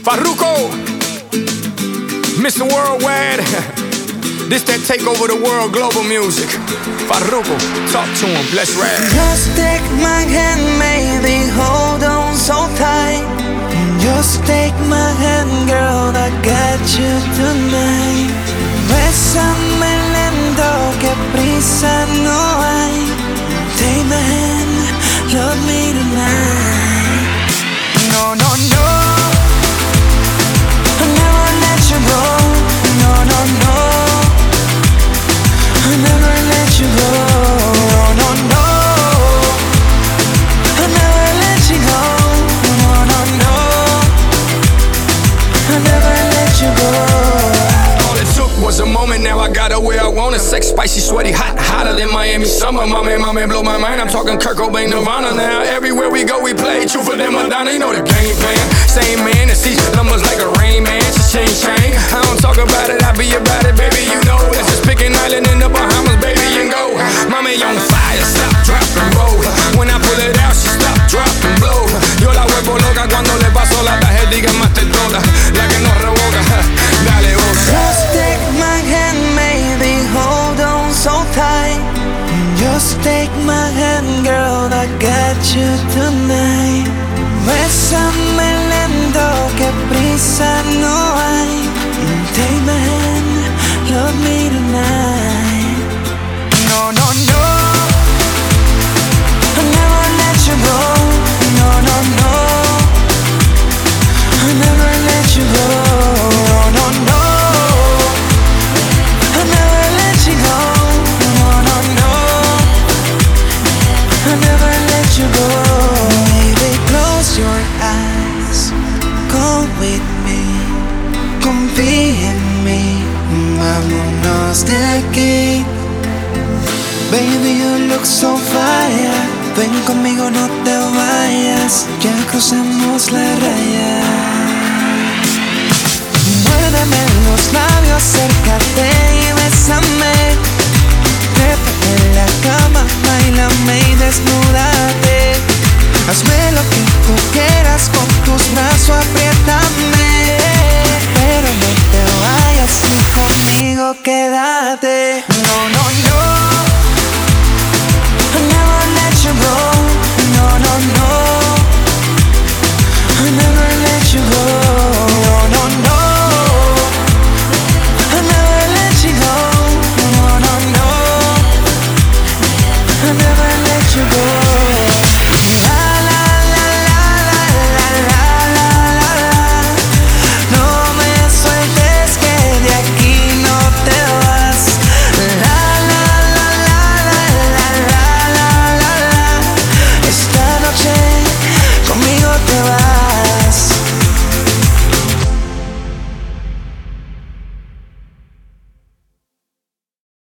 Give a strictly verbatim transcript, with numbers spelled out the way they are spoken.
Farruko, Mister Worldwide. This that take over the world, global music. Farruko, talk to him, let's rap. Just take my hand, baby, hold on so tight. Just take my hand, girl, I got you tonight. Bésame lento, que prisa no hay. Take my hand, love me tonight. No, no, no, I'll never let you go. No, no, no, I'll never let you go. No, no, no, I'll never let you go. No, no, no, I'll never let you go. All it took was a moment, now I got her where I want her. Sex, spicy, sweaty, hot, hotter than Miami summer. Mommy, mommy, blow my mind. I'm talking Kurt Cobain, Nirvana. Now everywhere we go, we play True for them, Madonna. You know the game plan. Same man that sees numbers like a Rain Man. Cha-ching, chang. I don't talk about it, I be about it, baby. You know it's just picking island in the Bahamas, baby. And go, mommy on fire, stop, drop and roll. When I pull it out, she stop, drop and blow. Yo la vuelvo loca cuando le paso la tarjeta y que más te toca, la que no revoca. Dale, osa. Just take my hand, baby, hold on so tight. Just take my hand, girl, I got you tonight. Bésame lento, que prisa no hay. Take my hand, love me tonight. No, no, no, I'll never let you go. No, no, no, I'll never let you go. No, no, no, I'll never let you go. No, no, no, I'll never let you go. Baby, close your eyes, come with me, confía en mí, vámonos de aquí. Baby, you look so fire, ven conmigo, no te vayas, ya cruzamos la raya. Muérdeme los labios, acércate y bésame. Trépate en la cama, bailame y desnúdate. Hazme lo que tú quieras con tus brazos.